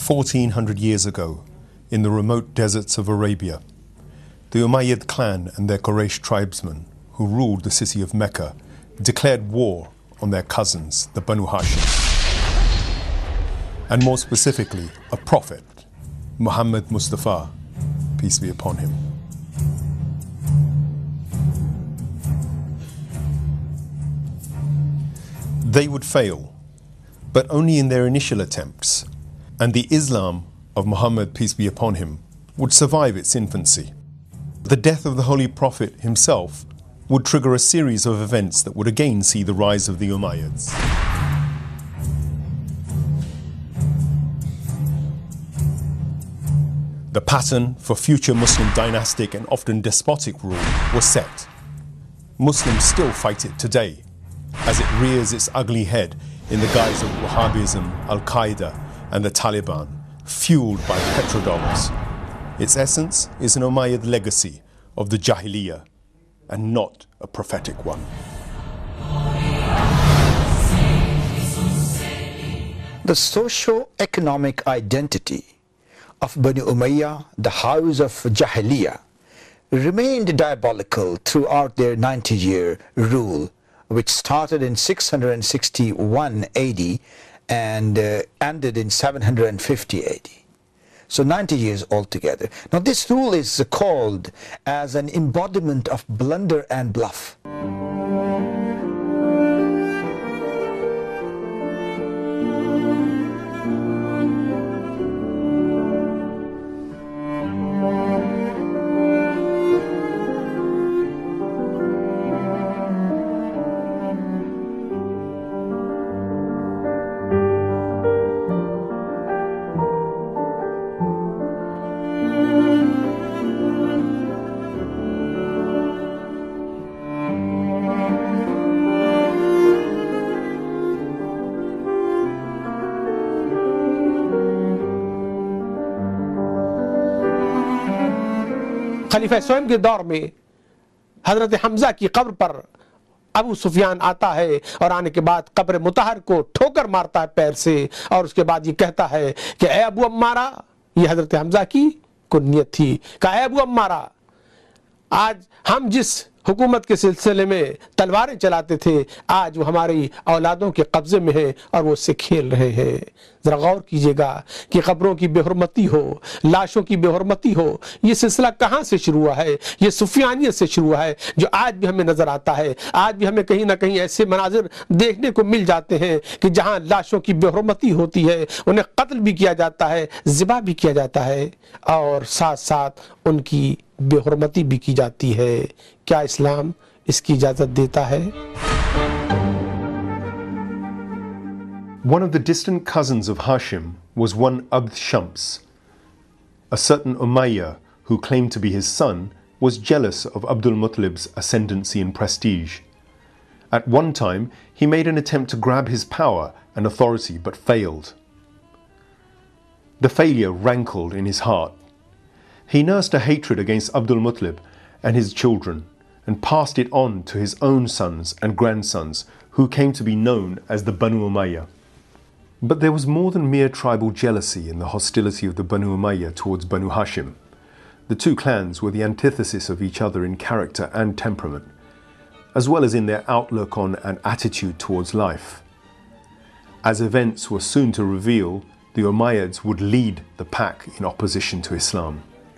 1400 years ago, in the remote deserts of Arabia, the Umayyad clan and their Quraysh tribesmen, who ruled the city of Mecca, declared war on their cousins, the Banu Hashim, and more specifically, a prophet, Muhammad Mustafa, peace be upon him. They would fail, but only in their initial attempts, and the Islam of Muhammad, peace be upon him, would survive its infancy. The death of the Holy Prophet himself would trigger a series of events that would again see the rise of the Umayyads. The pattern for future Muslim dynastic and often despotic rule was set. Muslims still fight it today, as it rears its ugly head in the guise of Wahhabism, Al-Qaeda and the Taliban, fueled by petrodollars. Its essence is an Umayyad legacy of the Jahiliyyah and not a prophetic one. The socio-economic identity of Banu Umayyah, the house of Jahiliyyah, remained diabolical throughout their 90-year rule, which started in 661 AD and ended in 750 AD. So 90 years altogether. Now this rule is called as an embodiment of blunder and bluff. खलीफा स्वयं के दौर में हजरत हमजा की कब्र पर अबू सुफियान आता है और आने के बाद कब्र मुतहर को ठोकर मारता है पैर से और उसके बाद ये कहता है कि ए अबू अम्मारा, ये हजरत हमजा की कुन्नियत थी, कहा ए अबू अम्मारा, आज हम जिस हुकूमत के सिलसिले में तलवारें चलाते थे, आज वो हमारी औलादों के कब्जे में है और वो उससे खेल रहे हैं। ज़रा गौर कीजिएगा कि कब्रों की बेहुरमती हो, लाशों की बेहुरमती हो, ये सिलसिला कहाँ से शुरू हुआ है? ये सुफियानियत से शुरू हुआ है, जो आज भी हमें नज़र आता है। आज भी हमें कहीं ना कहीं ऐसे मनाजिर देखने को मिल जाते हैं कि जहाँ लाशों की बेहुरमती होती है, उन्हें कत्ल भी किया जाता है, ज़िबा भी किया जाता है और साथ साथ उनकी बेहुरमती भी की जाती है। क्या इस्लाम इसकी इजाज़त देता है? One of the distant cousins of Hashim was one Abd Shams. A certain Umayyah, who claimed to be his son, was jealous of Abdul Muttalib's ascendancy and prestige. At one time, he made an attempt to grab his power and authority but failed. The failure rankled in his heart. He nursed a hatred against Abdul Muttalib and his children and passed it on to his own sons and grandsons, who came to be known as the Banu Umayyah. But there was more than mere tribal jealousy in the hostility of the Banu Umayyah towards Banu Hashim. The two clans were the antithesis of each other in character and temperament, as well as in their outlook on and attitude towards life. As events were soon to reveal, the Umayyads would lead the pack in opposition to Islam.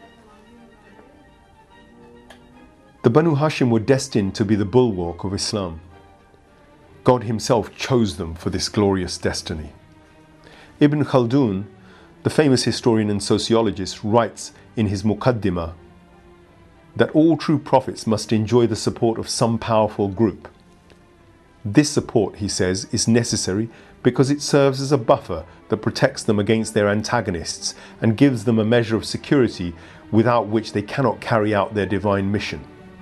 The Banu Hashim were destined to be the bulwark of Islam. God himself chose them for this glorious destiny. Ibn Khaldun, the famous historian and sociologist, writes in his Muqaddimah that all true prophets must enjoy the support of some powerful group. This support, he says, is necessary because it serves as a buffer that protects them against their antagonists and gives them a measure of security without which they cannot carry out their divine mission.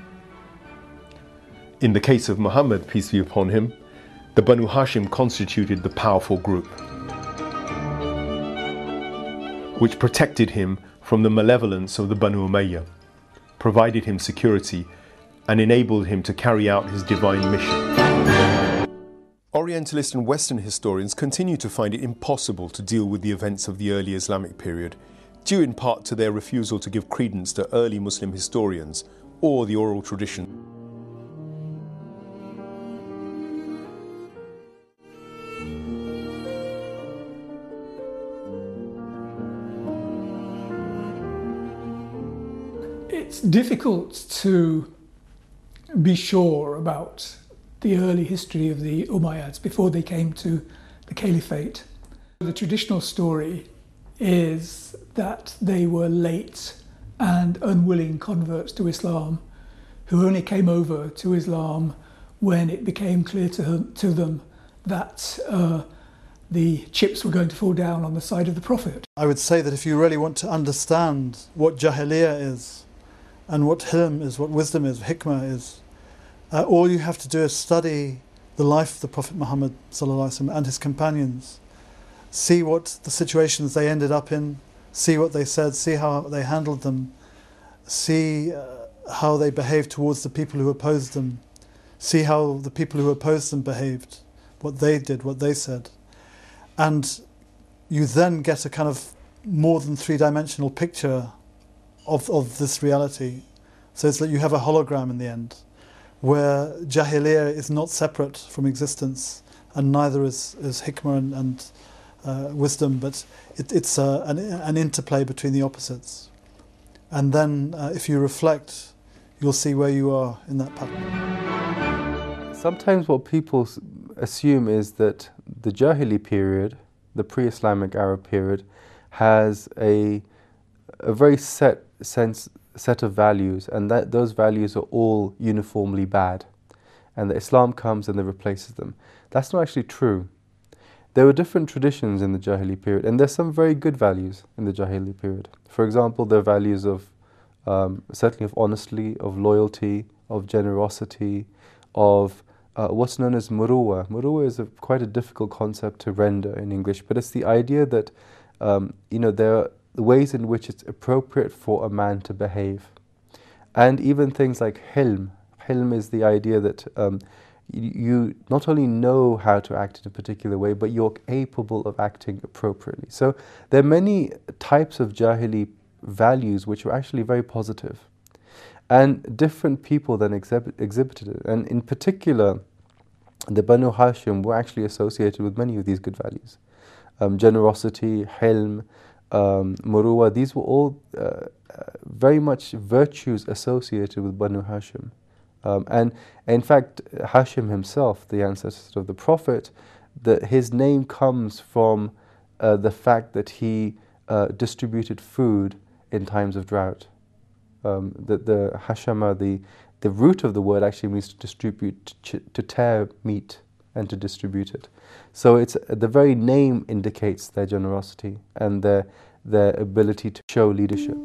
In the case of Muhammad, peace be upon him, the Banu Hashim constituted the powerful group, which protected him from the malevolence of the Banu Umayyah, provided him security, and enabled him to carry out his divine mission. Orientalist and Western historians continue to find it impossible to deal with the events of the early Islamic period, due in part to their refusal to give credence to early Muslim historians or the oral tradition. It's difficult to be sure about the early history of the Umayyads before they came to the caliphate. The traditional story is that they were late and unwilling converts to Islam who only came over to Islam when it became clear to them that the chips were going to fall down on the side of the Prophet. I would say that if you really want to understand what Jahiliyyah is and what hilm is, what wisdom is, hikmah is, all you have to do is study the life of the Prophet Muhammad ﷺ and his companions. See what the situations they ended up in, see what they said, see how they handled them, see how they behaved towards the people who opposed them, see how the people who opposed them behaved, what they did, what they said. And you then get a kind of more than three-dimensional picture of this reality, so it's that you have a hologram in the end, where Jahiliyyah is not separate from existence, and neither is hikmah and wisdom, but it's an interplay between the opposites. And then if you reflect, you'll see where you are in that pattern. Sometimes what people assume is that the Jahili period, the pre-Islamic Arab period, has a very set of values, and that those values are all uniformly bad, and that Islam comes and then replaces them. That's not actually true. There were different traditions in the Jahili period, and there's some very good values in the Jahili period. For example, there are values of certainly of honesty, of loyalty, of generosity, of what's known as muruwa. Muruwa is quite a difficult concept to render in English, but it's the idea that there are ways in which it's appropriate for a man to behave. And even things like hilm. Hilm is the idea that you not only know how to act in a particular way, but you're capable of acting appropriately. So there are many types of Jahili values which are actually very positive. And different people then exhibited it. And in particular, the Banu Hashim were actually associated with many of these good values. Generosity, hilm, muruwa, these were all very much virtues associated with Banu Hashim. And in fact, Hashim himself, the ancestor of the Prophet, his name comes from the fact that he distributed food in times of drought. The hashama, the root of the word actually means to distribute, to tear meat and to distribute it. So it's the very name indicates their generosity and their ability to show leadership.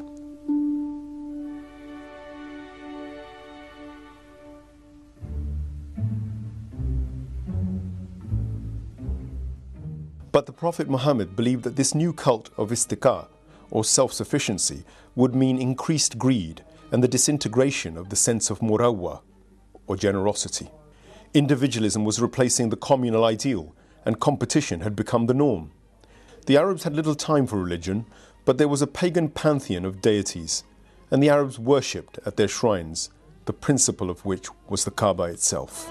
But the Prophet Muhammad believed that this new cult of istiqa, or self-sufficiency, would mean increased greed and the disintegration of the sense of murawwa, or generosity. Individualism was replacing the communal ideal, and competition had become the norm. The Arabs had little time for religion, but there was a pagan pantheon of deities, and the Arabs worshipped at their shrines, the principle of which was the Kaaba itself.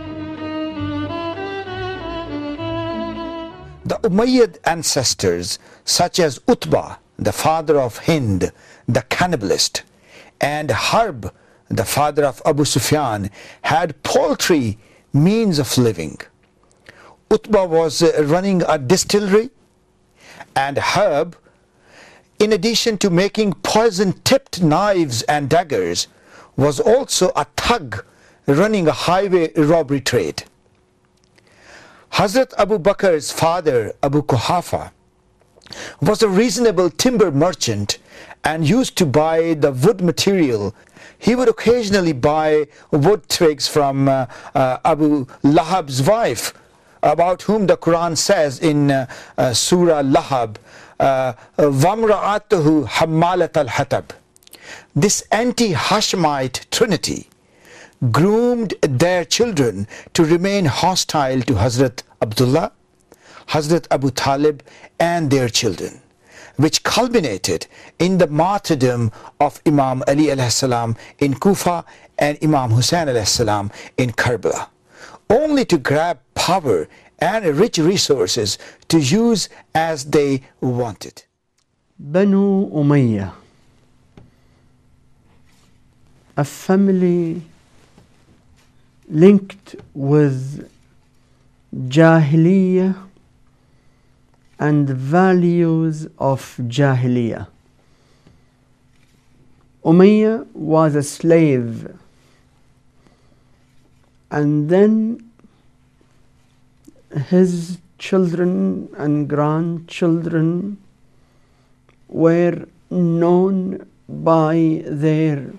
The Umayyad ancestors, such as Utbah, the father of Hind, the cannibalist, and Harb, the father of Abu Sufyan, had paltry means of living. Utbah was running a distillery, and Harb, in addition to making poison-tipped knives and daggers, was also a thug running a highway robbery trade. Hazrat Abu Bakr's father, Abu Quhafa, was a reasonable timber merchant and used to buy the wood material. He would occasionally buy wood twigs from Abu Lahab's wife, about whom the Quran says in Surah Lahab, وَامْرَأَتُهُ حَمَّالَةَ الْحَطَبِ. This anti-Hashemite trinity groomed their children to remain hostile to Hazrat Abdullah, Hazrat Abu Talib and their children, which culminated in the martyrdom of Imam Ali alayhi salam in Kufa and Imam Hussein alayhi salam in Karbala, only to grab power and rich resources to use as they wanted. Banu Umayyah, a family linked with Jahiliyyah and values of Jahiliyyah. Umayyah was a slave, and then his children and grandchildren were known by their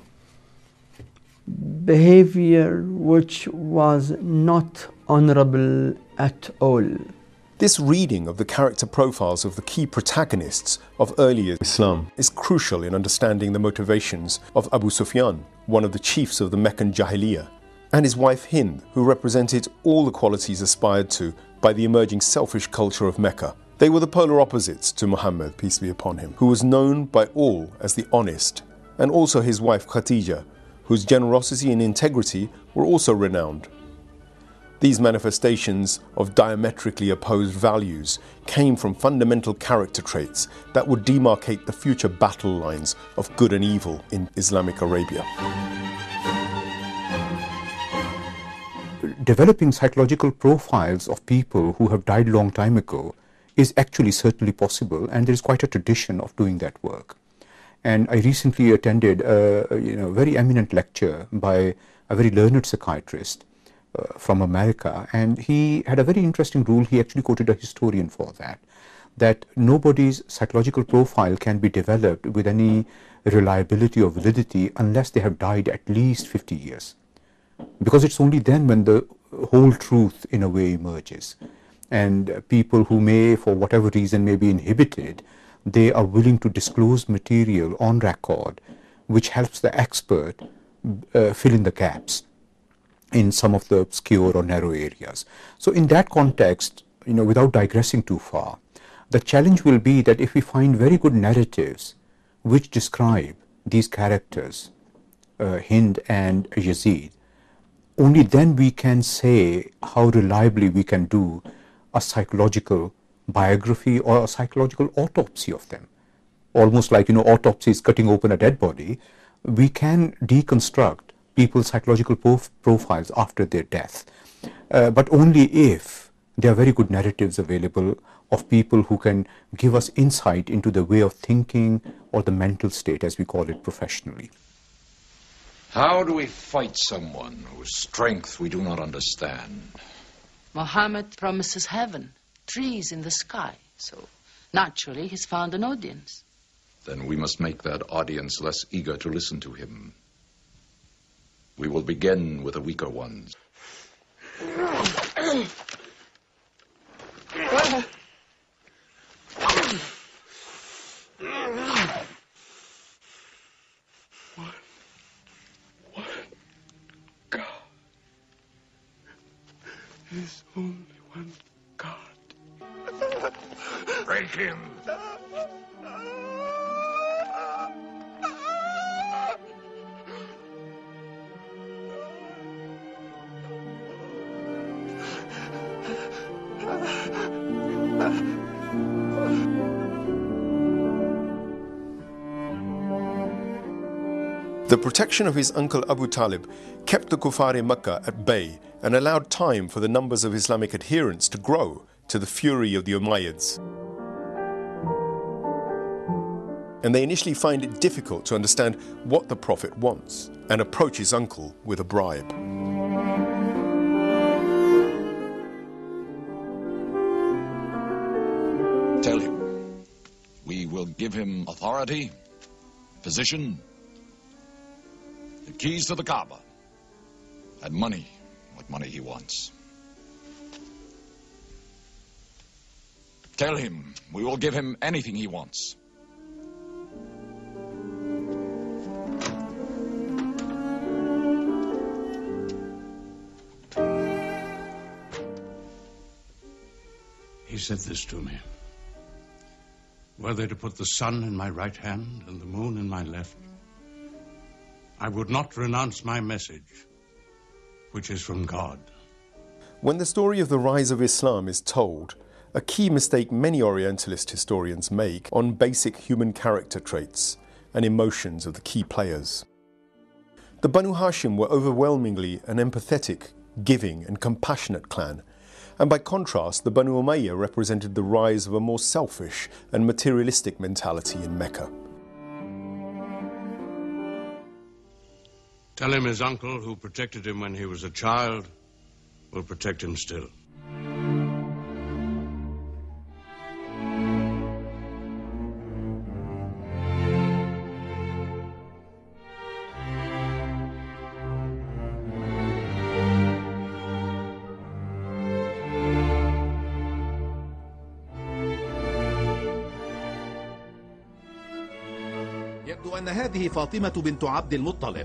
behavior which was not honorable at all. This reading of the character profiles of the key protagonists of earlier Islam is crucial in understanding the motivations of Abu Sufyan, one of the chiefs of the Meccan Jahiliyyah, and his wife Hind, who represented all the qualities aspired to by the emerging selfish culture of Mecca. They were the polar opposites to Muhammad, peace be upon him, who was known by all as the honest, and also his wife Khadija, whose generosity and integrity were also renowned. These manifestations of diametrically opposed values came from fundamental character traits that would demarcate the future battle lines of good and evil in Islamic Arabia. Developing psychological profiles of people who have died a long time ago is actually certainly possible, and there is quite a tradition of doing that work. And I recently attended a very eminent lecture by a very learned psychiatrist from America, and he had a very interesting rule. He actually quoted a historian for that nobody's psychological profile can be developed with any reliability or validity unless they have died at least 50 years. Because it's only then when the whole truth in a way emerges. And people who may, for whatever reason, may be inhibited, they are willing to disclose material on record which helps the expert fill in the gaps in some of the obscure or narrow areas. So in that context, without digressing too far, the challenge will be that if we find very good narratives which describe these characters, Hind and Yazid, only then we can say how reliably we can do a psychological biography or a psychological autopsy of them. Almost like, autopsy is cutting open a dead body. We can deconstruct people's psychological profiles after their death, but only if there are very good narratives available of people who can give us insight into the way of thinking or the mental state, as we call it professionally. How do we fight someone whose strength we do not understand? Muhammad promises heaven, trees in the sky, so naturally he's found an audience. Then we must make that audience less eager to listen to him. We will begin with the weaker ones. There's only one God. Break him. The protection of his uncle Abu Talib kept the Kuffar Makkah at bay and allowed time for the numbers of Islamic adherents to grow to the fury of the Umayyads. And they initially find it difficult to understand what the Prophet wants and approach his uncle with a bribe. Tell him we will give him authority, position, the keys to the Kaaba, and money, what money he wants. Tell him we will give him anything he wants. said this to me. Were they to put the sun in my right hand and the moon in my left, I would not renounce my message, which is from God. When the story of the rise of Islam is told, a key mistake many Orientalist historians make on basic human character traits and emotions of the key players. The Banu Hashim were overwhelmingly an empathetic, giving and compassionate clan, and by contrast the Banu Umayyah represented the rise of a more selfish and materialistic mentality in Mecca. Tell him his uncle, who protected him when he was a child, will protect him still. يبدو أن هذه فاطمة بنت عبد المطلب.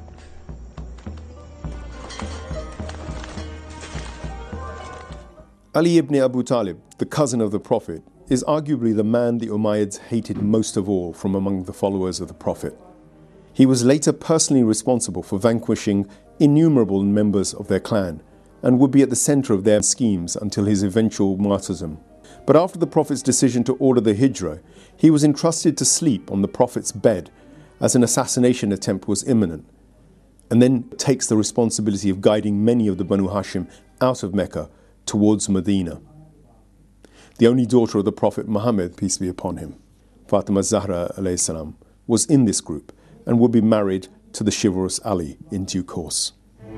Ali ibn Abu Talib, the cousin of the Prophet, is arguably the man the Umayyads hated most of all from among the followers of the Prophet. He was later personally responsible for vanquishing innumerable members of their clan and would be at the center of their schemes until his eventual martyrdom. But after the Prophet's decision to order the Hijrah, he was entrusted to sleep on the Prophet's bed as an assassination attempt was imminent, and then takes the responsibility of guiding many of the Banu Hashim out of Mecca towards Medina. The only daughter of the Prophet Muhammad, peace be upon him, Fatima Zahra alayhi salam, was in this group and would be married to the chivalrous Ali in due course.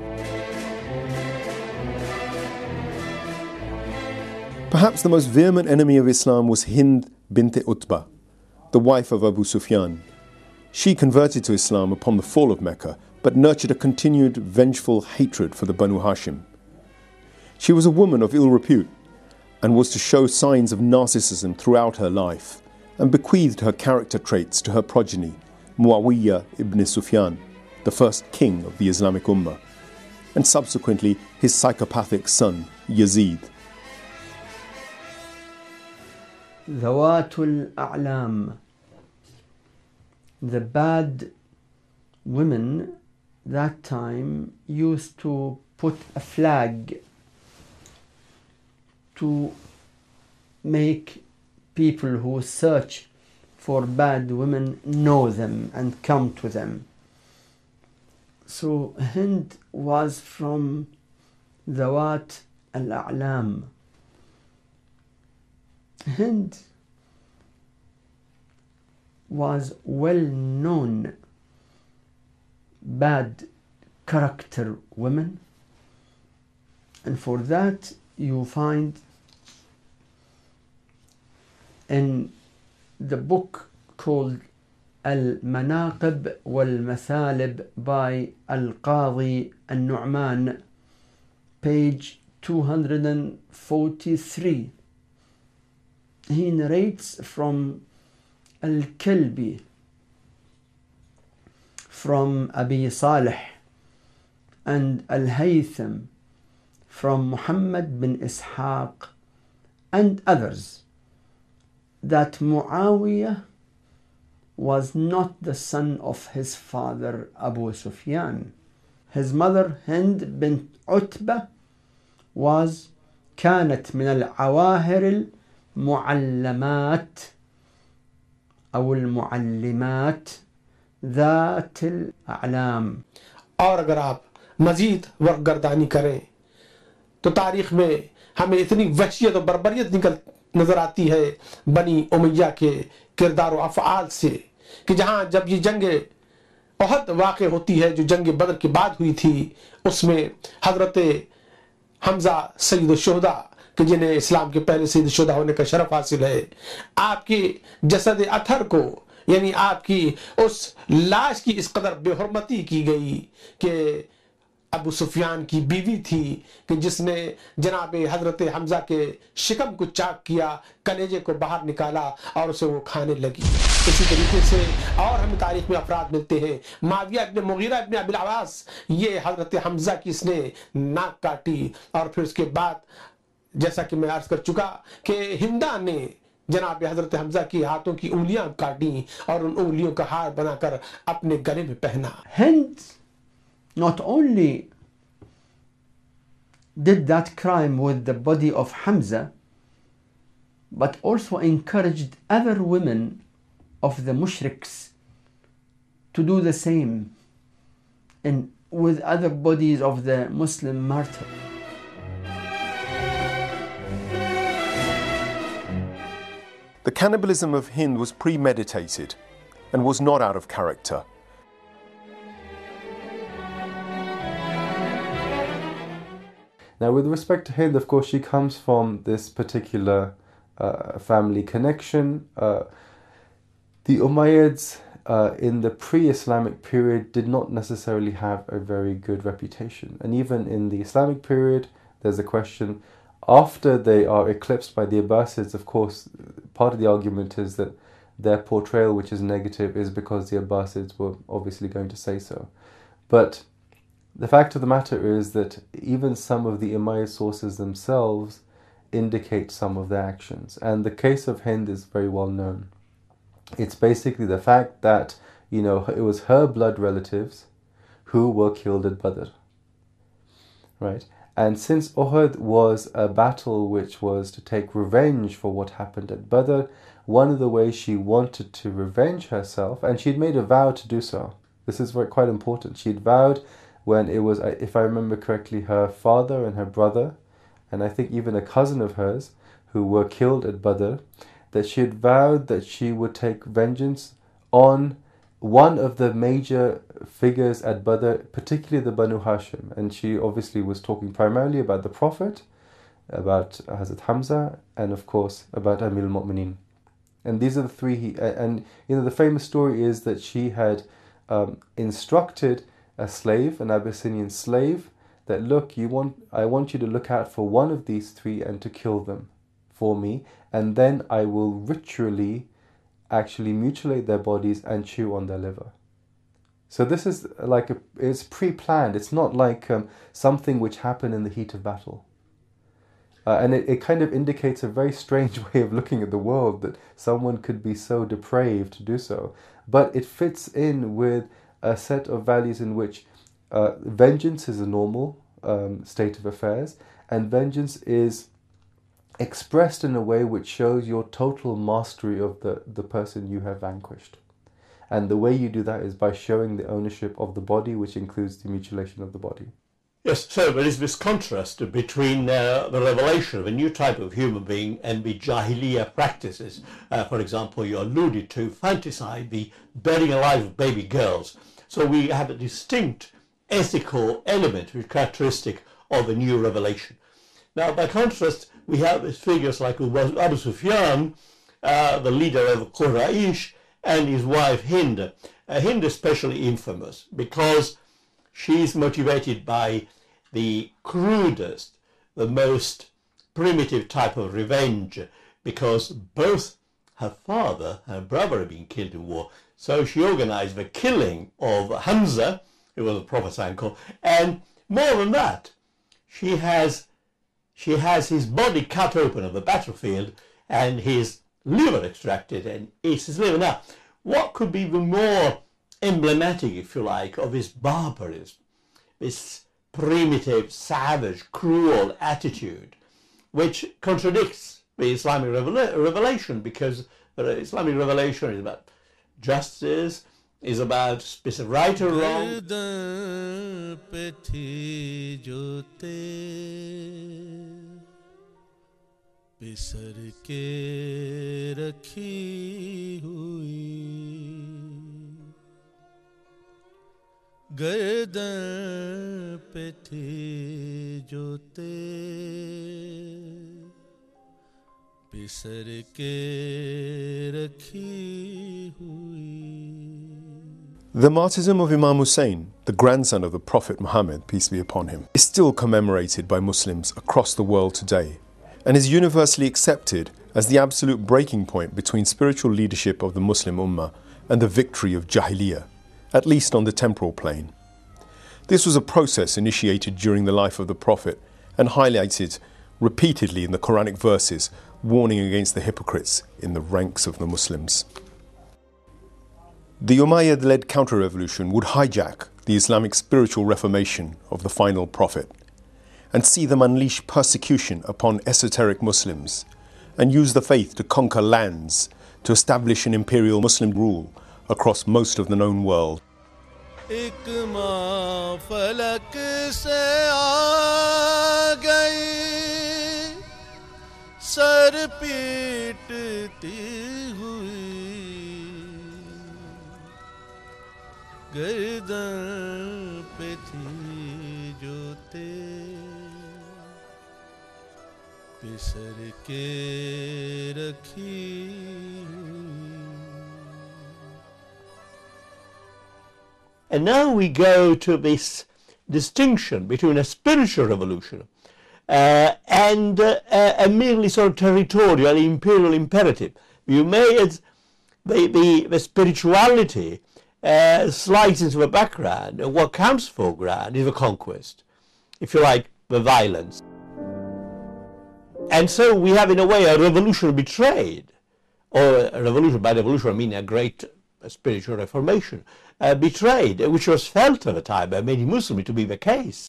Perhaps the most vehement enemy of Islam was Hind bint Utbah, the wife of Abu Sufyan. She converted to Islam upon the fall of Mecca, but nurtured a continued vengeful hatred for the Banu Hashim. She was a woman of ill repute and was to show signs of narcissism throughout her life, and bequeathed her character traits to her progeny, Muawiyah ibn Sufyan, the first king of the Islamic Ummah, and subsequently his psychopathic son, Yazid. ذوات الأعلام. The bad women that time used to put a flag to make people who search for bad women know them and come to them. So Hind was from Zawat al-A'lam. Hind was well-known bad character women, and for that you find in the book called Al-Manaqib wal-Mathalib by Al-Qadi Al-Nu'man, page 243. He narrates from Al-Kalbi, from Abi Salih and Al-Haytham, from Muhammad bin Ishaq and others, that Muawiyah was not the son of his father Abu Sufyan. His mother Hind bint Utbah was كانت من العواهر المعلمات أو المعلمات ذات الأعلام. और अगर आप मजीद वर्कगर्दानी करें तो तारीख में हमें इतनी वहशियत और बर्बरियत नजर आती है बनी उमैया के किरदार और अफ़आल से कि जहां जब ये जंग उहद वाक़ होती है जो जंग बदर के बाद हुई थी, उसमें हजरत हमजा सैयद शुहदा कि जिन्हें इस्लाम के पहले सैयद शुहदा होने का शरफ हासिल है, आपके जसद अथर को यानी आपकी उस लाश की इस कदर बेहुरमती की गई कि अबू सुफियान की बीवी थी कि जिसने जनाब हजरत हमजा के शिकम को चाक किया, कलेजे को बाहर निकाला और उसे वो खाने लगी। इसी तरीके से और हमें तारीख में अफराद मिलते हैं। माविया इब्न मुगीरा इब्न अबिल अवास, ये हजरत हमजा की इसने नाक काटी और फिर उसके बाद जैसा कि मैं अर्ज कर चुका कि हिंदा ने जनाब हजरत हमजा की हाथों की उंगलियां काटी और उन उंगलियों का हार बनाकर अपने गले में पहना. Hind not only did that crime with the body of Hamza, but also encouraged other women of the mushriks to do the same and with other bodies of the Muslim martyrs. The cannibalism of Hind was premeditated and was not out of character. Now, with respect to Hind, of course, she comes from this particular family connection. The Umayyads in the pre-Islamic period did not necessarily have a very good reputation. And even in the Islamic period, there's a question, after they are eclipsed by the Abbasids, of course, part of the argument is that their portrayal, which is negative, is because the Abbasids were obviously going to say so. But the fact of the matter is that even some of the Umayyad sources themselves indicate some of their actions. And the case of Hind is very well known. It's basically the fact that, you know, it was her blood relatives who were killed at Badr. Right? And since Uhud was a battle which was to take revenge for what happened at Badr, one of the ways she wanted to revenge herself, and she'd made a vow to do so. This is quite important. She'd vowed when it was, if I remember correctly, her father and her brother, and I think even a cousin of hers, who were killed at Badr, that she had vowed that she would take vengeance on one of the major figures at Badr, particularly the Banu Hashim. And she obviously was talking primarily about the Prophet, about Hazrat Hamza, and of course about Amir al-Mu'mineen. And these are the three, and you know, the famous story is that she had instructed a slave, an Abyssinian slave, that look, I want you to look out for one of these three and to kill them for me, and then I will ritually actually mutilate their bodies and chew on their liver. So this is like it's pre-planned. It's not like something which happened in the heat of battle. And it kind of indicates a very strange way of looking at the world, that someone could be so depraved to do so. But it fits in with a set of values in which vengeance is a normal state of affairs, and vengeance is expressed in a way which shows your total mastery of the person you have vanquished. And the way you do that is by showing the ownership of the body, which includes the mutilation of the body. Yes, so there is this contrast between the revelation of a new type of human being and the Jahiliyyah practices. For example, you alluded to infanticide, the burying alive of baby girls. So we have a distinct ethical element which is characteristic of the new revelation. Now, by contrast, we have figures like Abu Sufyan, the leader of Quraysh, and his wife Hind. Hind is especially infamous because she is motivated by the crudest, the most primitive type of revenge, because both her father and her brother had been killed in war. So she organized the killing of Hamza, who was the Prophet's uncle, and more than that, she has his body cut open on the battlefield and his liver extracted and eats his liver. Now, what could be the more emblematic, if you like, of his barbarism, this primitive, savage, cruel attitude, which contradicts the Islamic revelation, because the Islamic revelation is about justice, is about specific right or wrong. बिसर के रखी हुई गर्दन पे थी जो बिसर के रखी हुई. The martyrdom of Imam Hussein, the grandson of the Prophet Muhammad, peace be upon him, is still commemorated by Muslims across the world today, and is universally accepted as the absolute breaking point between spiritual leadership of the Muslim Ummah and the victory of Jahiliyyah, at least on the temporal plane. This was a process initiated during the life of the Prophet and highlighted repeatedly in the Quranic verses warning against the hypocrites in the ranks of the Muslims. The Umayyad-led counter-revolution would hijack the Islamic spiritual reformation of the final prophet and see them unleash persecution upon esoteric Muslims and use the faith to conquer lands, to establish an imperial Muslim rule across most of the known world. एक माँ फलक से आ गई sir पीटती हुई गर्दन पे थी जो पिसर के रखी। And now we go to this distinction between a spiritual revolution and a merely sort of territorial imperial imperative. You may, the spirituality slides into the background, and what comes foreground is the conquest, if you like, the violence. And so we have in a way a revolution betrayed, or a revolution, by revolution I mean a great spiritual reformation, betrayed, which was felt at the time by many Muslims to be the case.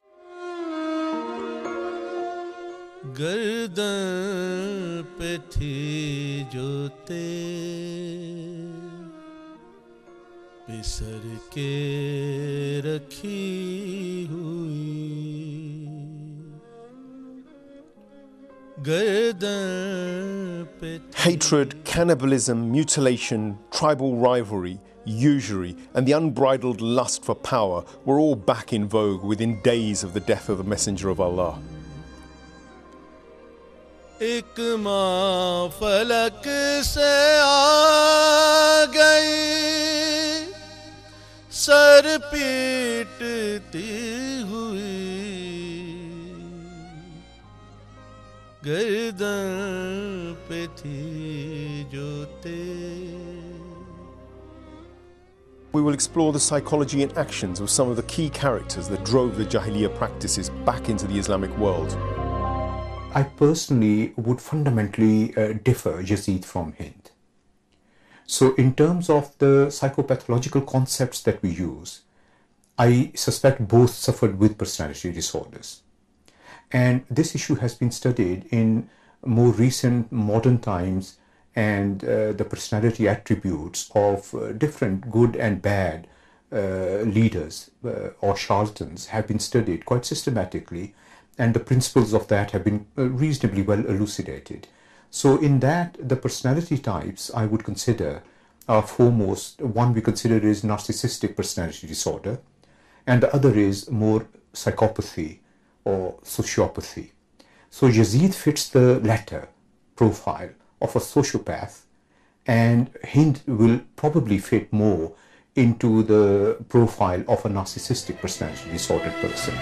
गर्दन पे थी जो पिसर के रखी हुई गर्दन पे Hatred, cannibalism, mutilation, tribal rivalry, usury, and the unbridled lust for power were all back in vogue within days of the death of the Messenger of Allah. एक माँ फलक से आ गई सर पीटती हुई गर्दन पे थी जो We will explore the psychology and actions of some of the key characters that drove the Jahiliyyah practices back into the Islamic world. I personally would fundamentally differ Yazid from Hind. So in terms of the psychopathological concepts that we use, I suspect both suffered with personality disorders. And this issue has been studied in more recent modern times, and the personality attributes of different good and bad leaders or charlatans have been studied quite systematically, and the principles of that have been reasonably well elucidated. So in that, the personality types I would consider are foremost, one we consider is narcissistic personality disorder, and the other is more psychopathy or sociopathy. So Yazid fits the latter profile of a sociopath, and Hind will probably fit more into the profile of a narcissistic personality disordered person.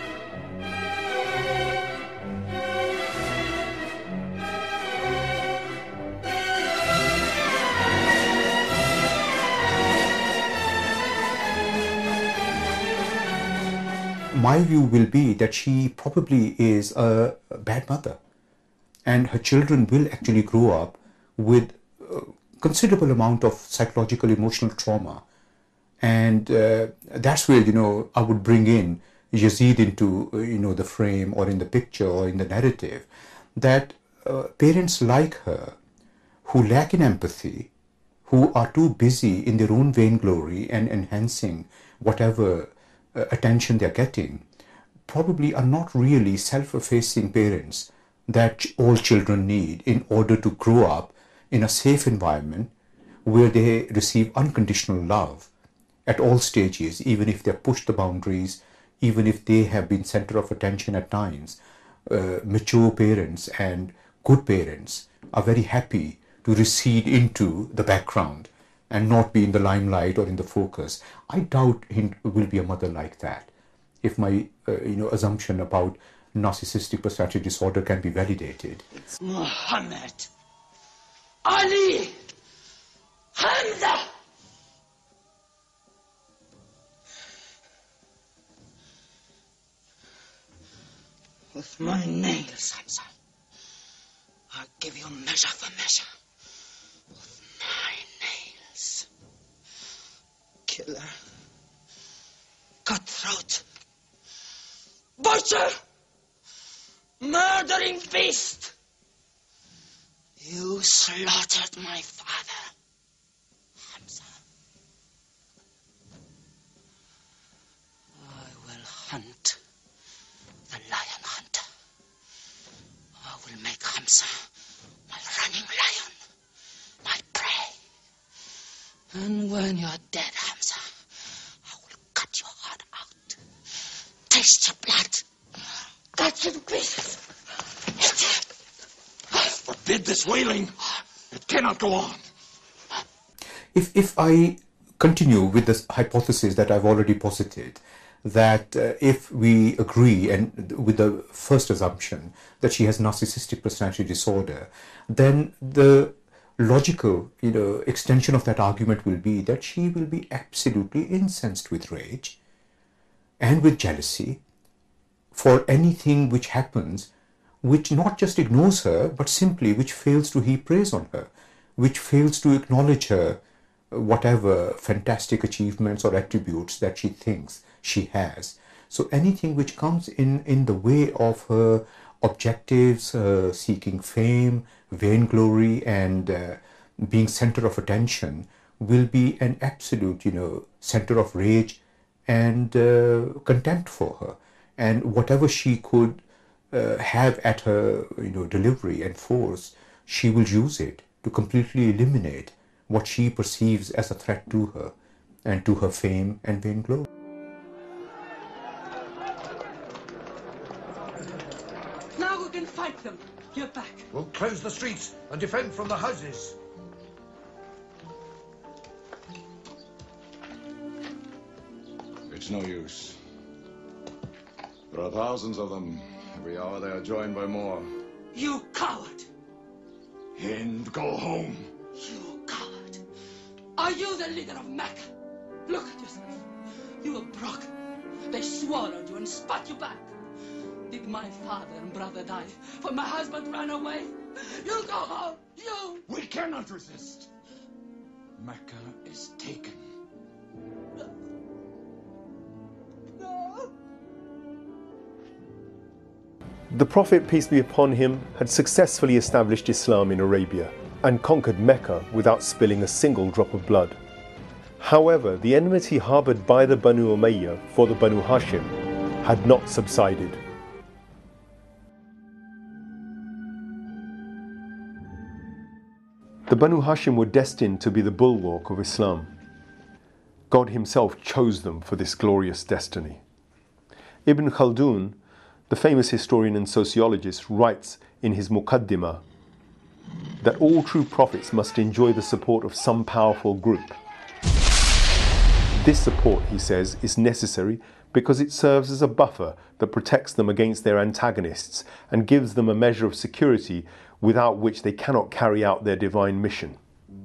My view will be that she probably is a bad mother, and her children will actually grow up with a considerable amount of psychological emotional trauma. And that's where, I would bring in Yazid into, the frame or in the picture or in the narrative, that parents like her who lack in empathy, who are too busy in their own vainglory and enhancing whatever attention they're getting, probably are not really self-effacing parents that all children need in order to grow up in a safe environment where they receive unconditional love at all stages, even if they're pushed the boundaries, even if they have been center of attention at times. Mature parents and good parents are very happy to recede into the background and not be in the limelight or in the focus. I doubt Hind will be a mother like that. If my assumption about narcissistic personality disorder can be validated. It's Muhammad, Ali, Hamza. With my nails, Hamza. give you measure for measure with my nails. Killer, cutthroat, butcher, murdering beast. You slaughtered my father, Hamza. I will hunt the lion hunter. I will make Hamza my running lion, my prey. And when you're dead, Hamza, I will cut your heart out, taste your blood, cut you to pieces, eat it. Forbid this wailing. It cannot go on. If I continue with this hypothesis that I've already posited, that if we agree and with the first assumption that she has narcissistic personality disorder, then the logical extension of that argument will be that she will be absolutely incensed with rage and with jealousy for anything which happens, which not just ignores her, but simply which fails to heap praise on her, which fails to acknowledge her whatever fantastic achievements or attributes that she thinks she has. So anything which comes in the way of her objectives, seeking fame, vainglory, and being center of attention will be an absolute, center of rage and contempt for her. And whatever she could have at her, delivery and force, she will use it to completely eliminate what she perceives as a threat to her and to her fame and vainglory. Now we can fight them. You're back. We'll close the streets and defend from the houses. It's no use. There are thousands of them. Every hour they are joined by more. You coward! Hind, go home. You coward! Are you the leader of Mecca? Look at yourself. You were broken. They swallowed you and spat you back. Did my father and brother die? For my husband ran away? You go home! You! We cannot resist. Mecca is taken. No! The Prophet, peace be upon him, had successfully established Islam in Arabia and conquered Mecca without spilling a single drop of blood. However, the enmity harbored by the Banu Umayyah for the Banu Hashim had not subsided. The Banu Hashim were destined to be the bulwark of Islam. God himself chose them for this glorious destiny. Ibn Khaldun, the famous historian and sociologist, writes in his Muqaddimah that all true prophets must enjoy the support of some powerful group. This support, he says, is necessary because it serves as a buffer that protects them against their antagonists and gives them a measure of security without which they cannot carry out their divine mission.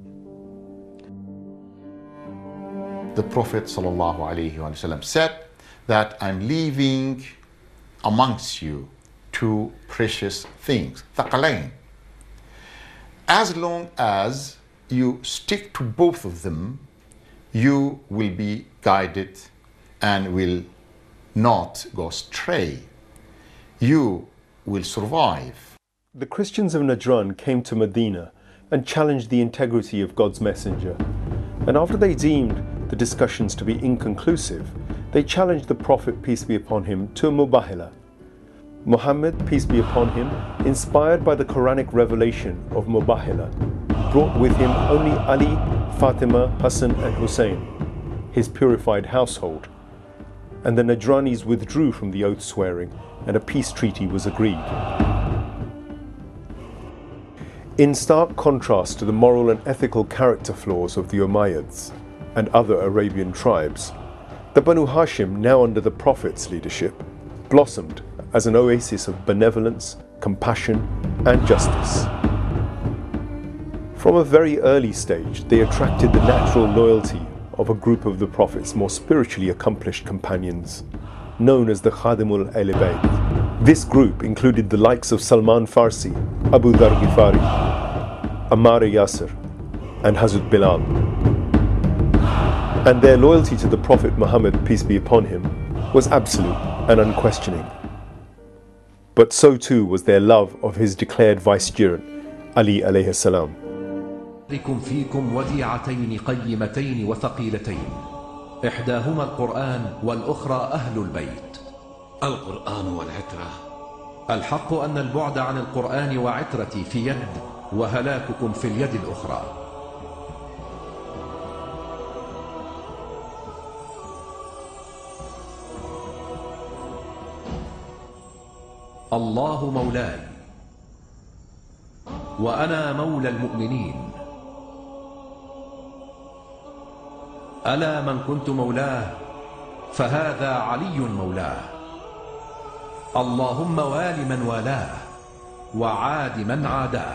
The Prophet ﷺ said that I'm leaving amongst you two precious things, thaqalain. As long as you stick to both of them, you will be guided and will not go astray. You will survive. The Christians of Najran came to Medina and challenged the integrity of God's messenger. And after they deemed the discussions to be inconclusive, they challenged the Prophet, peace be upon him, to a mubahala. Muhammad, peace be upon him, inspired by the Quranic revelation of mubahala, brought with him only Ali, Fatima, Hassan and Hussein, his purified household. And the Najranis withdrew from the oath swearing and a peace treaty was agreed. In stark contrast to the moral and ethical character flaws of the Umayyads and other Arabian tribes, the Banu Hashim, now under the Prophet's leadership, blossomed as an oasis of benevolence, compassion and justice. From a very early stage, they attracted the natural loyalty of a group of the Prophet's more spiritually accomplished companions, known as the Khadimul Ahl Bayt. This group included the likes of Salman Farsi, Abu Dhar Ghifari, Ammar Yasir, and Hazrat Bilal. And their loyalty to the Prophet Muhammad, peace be upon him, was absolute and unquestioning. But so too was their love of his declared vicegerent, Ali alayhi salam. فيكم وديعتين قيمتين وثقيلتين إحداهما القرآن والأخرى أهل البيت. القرآن والعترة. الحق أن البعد عن القرآن وعترتي في يد وهلاككم في اليد الأخرى. الله مولاي وأنا مولى المؤمنين. ألا من كنت مولاه فهذا علي مولاه. اللهم وال من والاه وعاد من عاداه.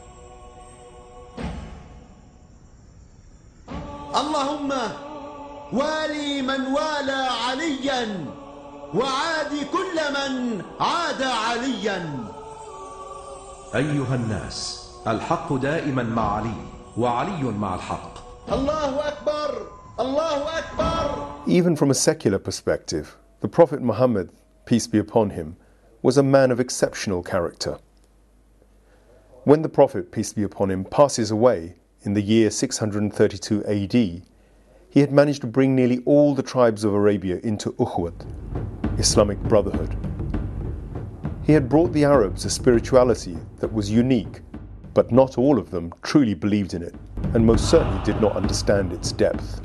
اللهم والي من والى عليا وعاد كل من عاد عليا. أيها الناس، الحق دائما مع علي وعلي مع الحق. الله أكبر الله أكبر. Even from a secular perspective, the Prophet Muhammad, peace be upon him, was a man of exceptional character. When the Prophet, peace be upon him, passes away in the year 632 AD, he had managed to bring nearly all the tribes of Arabia into Ukhwat, Islamic brotherhood. He had brought the Arabs a spirituality that was unique, but not all of them truly believed in it, and most certainly did not understand its depth.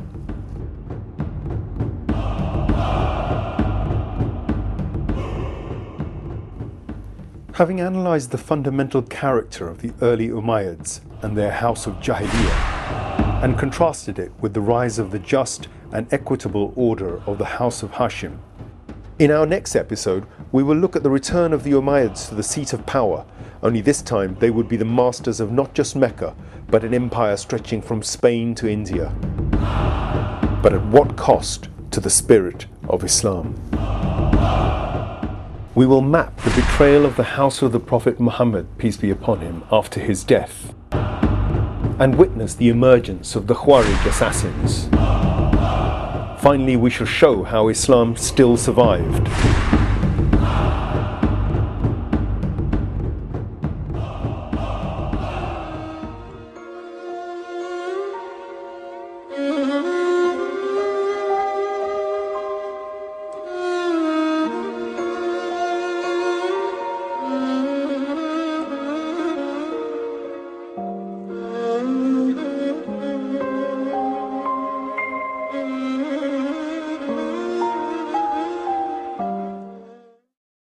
Having analysed the fundamental character of the early Umayyads and their house of Jahiliyyah, and contrasted it with the rise of the just and equitable order of the house of Hashim, in our next episode we will look at the return of the Umayyads to the seat of power, only this time they would be the masters of not just Mecca, but an empire stretching from Spain to India. But at what cost to the spirit of Islam? We will map the betrayal of the house of the Prophet Muhammad, peace be upon him, after his death, and witness the emergence of the Khawarij assassins. Finally, we shall show how Islam still survived.